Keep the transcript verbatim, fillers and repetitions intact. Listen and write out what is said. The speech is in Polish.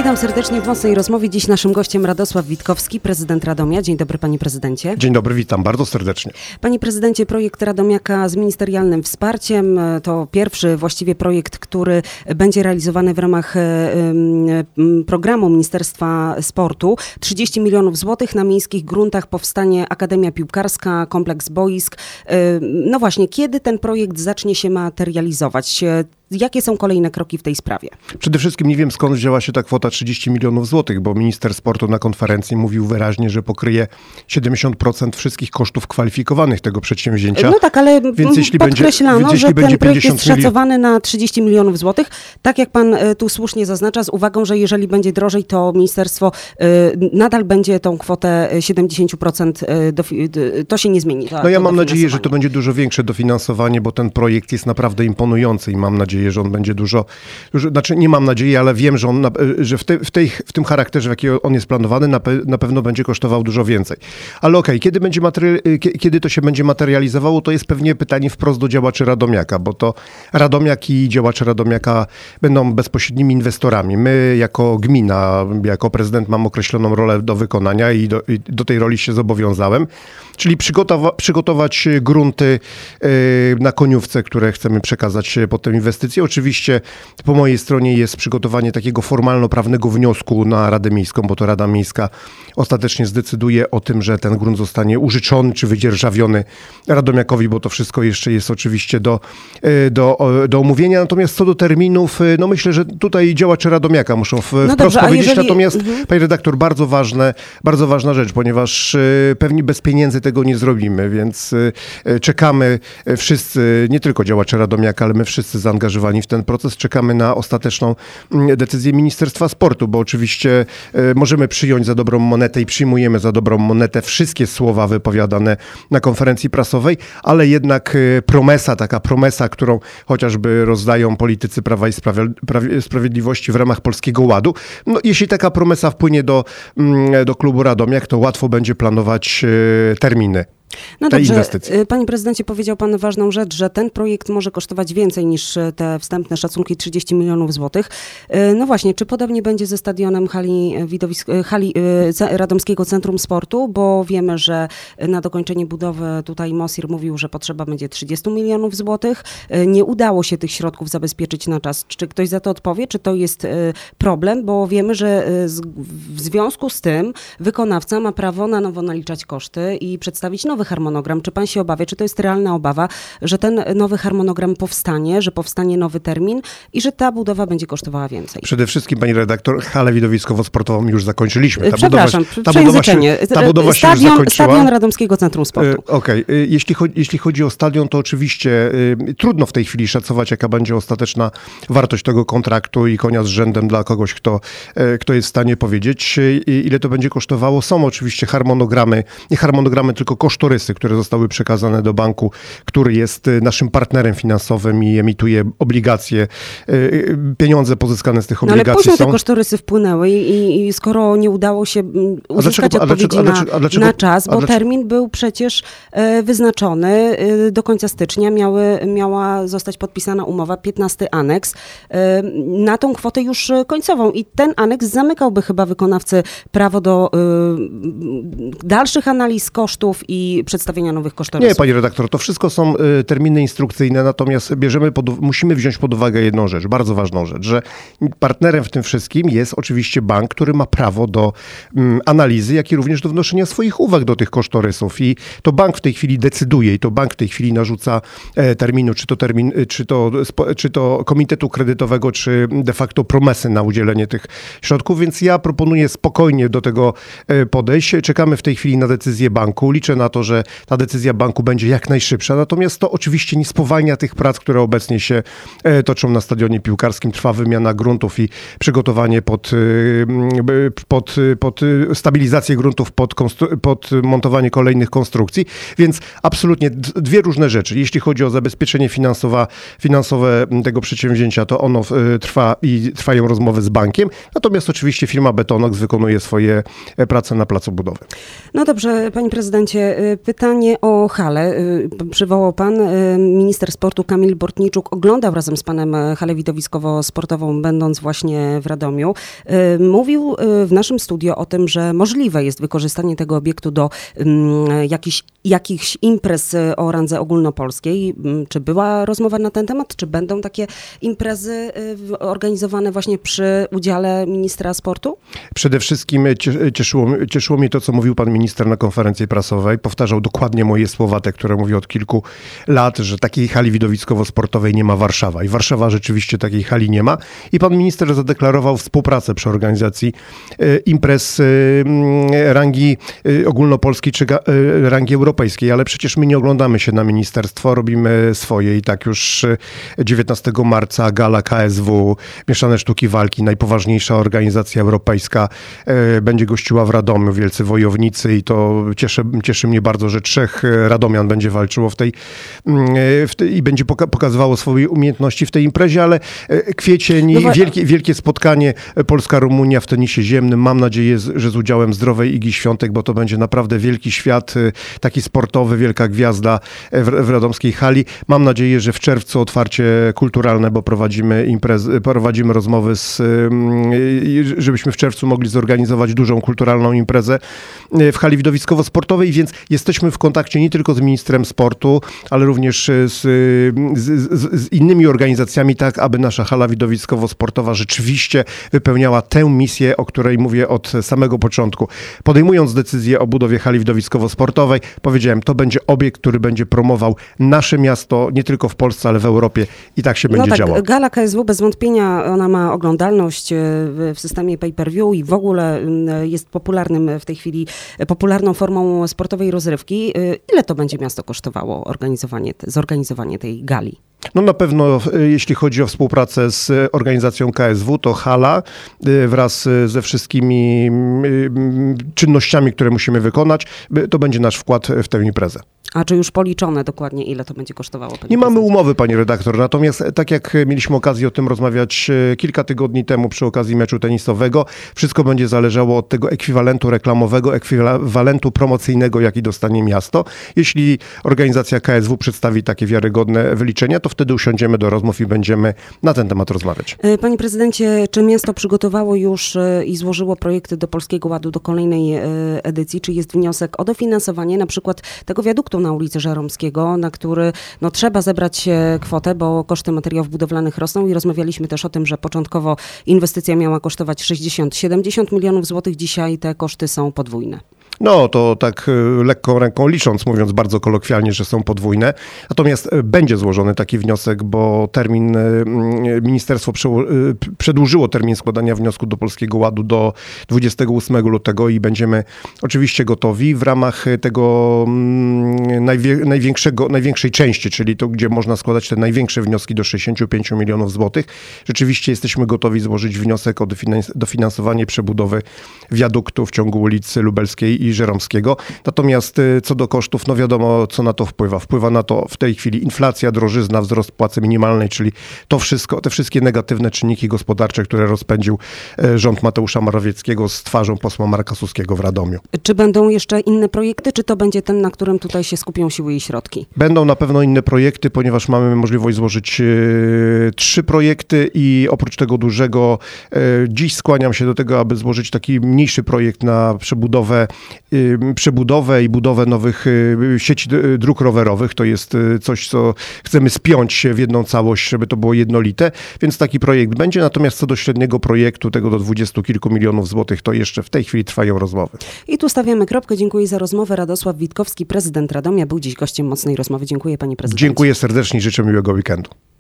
Witam serdecznie w Mocnej Rozmowie. Dziś naszym gościem Radosław Witkowski, prezydent Radomia. Dzień dobry, panie prezydencie. Dzień dobry, witam bardzo serdecznie. Panie prezydencie, projekt Radomiaka z ministerialnym wsparciem to pierwszy właściwie projekt, który będzie realizowany w ramach programu Ministerstwa Sportu. trzydzieści milionów złotych na miejskich gruntach powstanie Akademia Piłkarska, kompleks boisk. No właśnie, kiedy ten projekt zacznie się materializować? Jakie są kolejne kroki w tej sprawie? Przede wszystkim nie wiem, skąd wzięła się ta kwota trzydzieści milionów złotych, bo minister sportu na konferencji mówił wyraźnie, że pokryje siedemdziesiąt procent wszystkich kosztów kwalifikowanych tego przedsięwzięcia. No tak, ale więc jeśli podkreślano, będzie, że będzie ten projekt jest szacowany na trzydzieści milionów złotych. Tak jak pan tu słusznie zaznacza, z uwagą, że jeżeli będzie drożej, to ministerstwo nadal będzie tą kwotę siedemdziesiąt procent, to się nie zmieni. To, no ja mam nadzieję, że to będzie dużo większe dofinansowanie, bo ten projekt jest naprawdę imponujący i mam nadzieję, że on będzie dużo, dużo znaczy nie mam nadziei, ale wiem, że, on, że w, te, w, tej, w tym charakterze, w jakim on jest planowany, na, pe, na pewno będzie kosztował dużo więcej. Ale okej, okay, kiedy, będzie materi- kiedy to się będzie materializowało, to jest pewnie pytanie wprost do działaczy Radomiaka, bo to Radomiak i działacze Radomiaka będą bezpośrednimi inwestorami. My jako gmina, jako prezydent mam określoną rolę do wykonania i do, i do tej roli się zobowiązałem, czyli przygotowa- przygotować grunty yy, na Koniówce, które chcemy przekazać pod tę inwestycję. Oczywiście po mojej stronie jest przygotowanie takiego formalno-prawnego wniosku na Radę Miejską, bo to Rada Miejska ostatecznie zdecyduje o tym, że ten grunt zostanie użyczony czy wydzierżawiony Radomiakowi, bo to wszystko jeszcze jest oczywiście do, do, do omówienia. Natomiast co do terminów, no myślę, że tutaj działacze Radomiaka muszą w, no wprost dobrze, powiedzieć. Jeżeli... Natomiast, mhm. Panie redaktor, bardzo ważne, bardzo ważna rzecz, ponieważ pewnie bez pieniędzy tego nie zrobimy, więc czekamy wszyscy, nie tylko działacze Radomiaka, ale my wszyscy zaangażowani w ten proces. Czekamy na ostateczną decyzję Ministerstwa Sportu, bo oczywiście możemy przyjąć za dobrą monetę i przyjmujemy za dobrą monetę wszystkie słowa wypowiadane na konferencji prasowej, ale jednak promesa, taka promesa, którą chociażby rozdają politycy Prawa i Sprawiedliwości w ramach Polskiego Ładu. No, jeśli taka promesa wpłynie do, do klubu Radomiak, to łatwo będzie planować terminy. No dobrze, inwestycji. Panie prezydencie, powiedział pan ważną rzecz, że ten projekt może kosztować więcej niż te wstępne szacunki trzydzieści milionów złotych. No właśnie, czy podobnie będzie ze stadionem hali, widowisk- hali Radomskiego Centrum Sportu, bo wiemy, że na dokończenie budowy tutaj Mosir mówił, że potrzeba będzie trzydzieści milionów złotych. Nie udało się tych środków zabezpieczyć na czas. Czy ktoś za to odpowie? Czy to jest problem? Bo wiemy, że w związku z tym wykonawca ma prawo na nowo naliczać koszty i przedstawić nowe nowy harmonogram. Czy pan się obawia, czy to jest realna obawa, że ten nowy harmonogram powstanie, że powstanie nowy termin i że ta budowa będzie kosztowała więcej? Przede wszystkim, pani redaktor, halę widowiskowo-sportową już zakończyliśmy. Ta Przepraszam, budowa, ta budowa się, ta budowa się stadion, już zakończyła. Stadion Radomskiego Centrum Sportu. Okej. Okay. Jeśli, chodzi, jeśli chodzi o stadion, to oczywiście y, trudno w tej chwili szacować, jaka będzie ostateczna wartość tego kontraktu i konia z rzędem dla kogoś, kto, y, kto jest w stanie powiedzieć, y, ile to będzie kosztowało. Są oczywiście harmonogramy, nie harmonogramy, tylko kosztorysy, które zostały przekazane do banku, który jest naszym partnerem finansowym i emituje obligacje. Pieniądze pozyskane z tych obligacji no ale później są... te kosztorysy wpłynęły i, i skoro nie udało się uzyskać a dlaczego, odpowiedzi a dlaczego, a dlaczego, na, na czas, bo dlaczego, termin był przecież wyznaczony do końca stycznia, miały, miała zostać podpisana umowa, piętnasty aneks, na tą kwotę już końcową i ten aneks zamykałby chyba wykonawcy prawo do dalszych analiz kosztów i przedstawienia nowych kosztorysów. Nie, pani redaktor, to wszystko są y, terminy instrukcyjne, natomiast bierzemy pod, musimy wziąć pod uwagę jedną rzecz, bardzo ważną rzecz, że partnerem w tym wszystkim jest oczywiście bank, który ma prawo do mm, analizy, jak i również do wnoszenia swoich uwag do tych kosztorysów i to bank w tej chwili decyduje i to bank w tej chwili narzuca e, terminu, czy to termin, czy to, spo, czy to komitetu kredytowego, czy de facto promesy na udzielenie tych środków, więc ja proponuję spokojnie do tego e, podejść. Czekamy w tej chwili na decyzję banku. Liczę na to, że ta decyzja banku będzie jak najszybsza. Natomiast to oczywiście nie spowalnia tych prac, które obecnie się toczą na stadionie piłkarskim. Trwa wymiana gruntów i przygotowanie pod, pod, pod stabilizację gruntów, pod, konstru- pod montowanie kolejnych konstrukcji. Więc absolutnie dwie różne rzeczy. Jeśli chodzi o zabezpieczenie finansowe, finansowe tego przedsięwzięcia, to ono trwa i trwają rozmowy z bankiem. Natomiast oczywiście firma Betonox wykonuje swoje prace na placu budowy. No dobrze, panie prezydencie, Pytanie o halę. Przywołał pan, minister sportu Kamil Bortniczuk oglądał razem z panem halę widowiskowo-sportową, będąc właśnie w Radomiu. Mówił w naszym studio o tym, że możliwe jest wykorzystanie tego obiektu do jakichś, jakichś imprez o randze ogólnopolskiej. Czy była rozmowa na ten temat? Czy będą takie imprezy organizowane właśnie przy udziale ministra sportu? Przede wszystkim cieszyło, cieszyło mnie to, co mówił pan minister na konferencji prasowej. Powtarzał dokładnie moje słowa, te, które mówię od kilku lat, że takiej hali widowiskowo-sportowej nie ma Warszawa. I Warszawa rzeczywiście takiej hali nie ma. I pan minister zadeklarował współpracę przy organizacji imprez rangi ogólnopolskiej czy rangi europejskiej. Ale przecież my nie oglądamy się na ministerstwo, robimy swoje i tak już dziewiętnastego marca gala K S W, Mieszane Sztuki Walki, najpoważniejsza organizacja europejska, będzie gościła w Radomiu, wielcy wojownicy i to cieszy, cieszy mnie bardzo, że trzech Radomian będzie walczyło w tej, w tej i będzie poka- pokazywało swoje umiejętności w tej imprezie, ale kwiecień i no wielkie, wielkie spotkanie Polska-Rumunia w tenisie ziemnym. Mam nadzieję, że z udziałem zdrowej Igi Świątek, bo to będzie naprawdę wielki świat, taki sportowy, wielka gwiazda w, w radomskiej hali. Mam nadzieję, że w czerwcu otwarcie kulturalne, bo prowadzimy imprezy, prowadzimy rozmowy z, żebyśmy w czerwcu mogli zorganizować dużą kulturalną imprezę w hali widowiskowo-sportowej, więc jesteśmy w kontakcie nie tylko z ministrem sportu, ale również z, z, z innymi organizacjami, tak aby nasza hala widowiskowo-sportowa rzeczywiście wypełniała tę misję, o której mówię od samego początku. Podejmując decyzję o budowie hali widowiskowo-sportowej, powiedziałem, to będzie obiekt, który będzie promował nasze miasto, nie tylko w Polsce, ale w Europie i tak się no będzie tak, działo. Gala K S W bez wątpienia, ona ma oglądalność w systemie pay-per-view i w ogóle jest popularnym w tej chwili, popularną formą sportowej rozrywki. Ile to będzie miasto kosztowało organizowanie, zorganizowanie tej gali? No na pewno, jeśli chodzi o współpracę z organizacją K S W, to hala wraz ze wszystkimi czynnościami, które musimy wykonać, to będzie nasz wkład w tę imprezę. A czy już policzone dokładnie, ile to będzie kosztowało? Nie prezydent? Mamy umowy, pani redaktor, natomiast tak jak mieliśmy okazję o tym rozmawiać kilka tygodni temu przy okazji meczu tenisowego, wszystko będzie zależało od tego ekwiwalentu reklamowego, ekwiwalentu promocyjnego, jaki dostanie miasto. Jeśli organizacja K S W przedstawi takie wiarygodne wyliczenia, to wtedy usiądziemy do rozmów i będziemy na ten temat rozmawiać. Panie prezydencie, czy miasto przygotowało już i złożyło projekty do Polskiego Ładu, do kolejnej edycji? Czy jest wniosek o dofinansowanie na przykład tego wiaduktu na ulicy Żeromskiego, na który no, trzeba zebrać kwotę, bo koszty materiałów budowlanych rosną i rozmawialiśmy też o tym, że początkowo inwestycja miała kosztować sześćdziesiąt siedemdziesiąt milionów złotych, dzisiaj te koszty są podwójne. No to tak lekką ręką licząc, mówiąc bardzo kolokwialnie, że są podwójne. Natomiast będzie złożony taki wniosek, bo termin, ministerstwo przedłużyło termin składania wniosku do Polskiego Ładu do dwudziestego ósmego lutego i będziemy oczywiście gotowi w ramach tego najwie, największego, największej części, czyli to, gdzie można składać te największe wnioski do sześćdziesiąt pięć milionów złotych. Rzeczywiście jesteśmy gotowi złożyć wniosek o dofinansowanie przebudowy wiaduktu w ciągu ulicy Lubelskiej i Żeromskiego. Natomiast co do kosztów, no wiadomo, co na to wpływa. Wpływa na to w tej chwili inflacja, drożyzna, wzrost płacy minimalnej, czyli to wszystko, te wszystkie negatywne czynniki gospodarcze, które rozpędził rząd Mateusza Morawieckiego z twarzą posła Marka Suskiego w Radomiu. Czy będą jeszcze inne projekty, czy to będzie ten, na którym tutaj się skupią siły i środki? Będą na pewno inne projekty, ponieważ mamy możliwość złożyć e, trzy projekty i oprócz tego dużego e, dziś skłaniam się do tego, aby złożyć taki mniejszy projekt na przebudowę przebudowę i budowę nowych sieci dróg rowerowych. To jest coś, co chcemy spiąć w jedną całość, żeby to było jednolite, więc taki projekt będzie. Natomiast co do średniego projektu, tego do dwudziestu kilku milionów złotych, to jeszcze w tej chwili trwają rozmowy. I tu stawiamy kropkę. Dziękuję za rozmowę. Radosław Witkowski, prezydent Radomia, był dziś gościem Mocnej Rozmowy. Dziękuję, panie prezydencie. Dziękuję serdecznie i życzę miłego weekendu.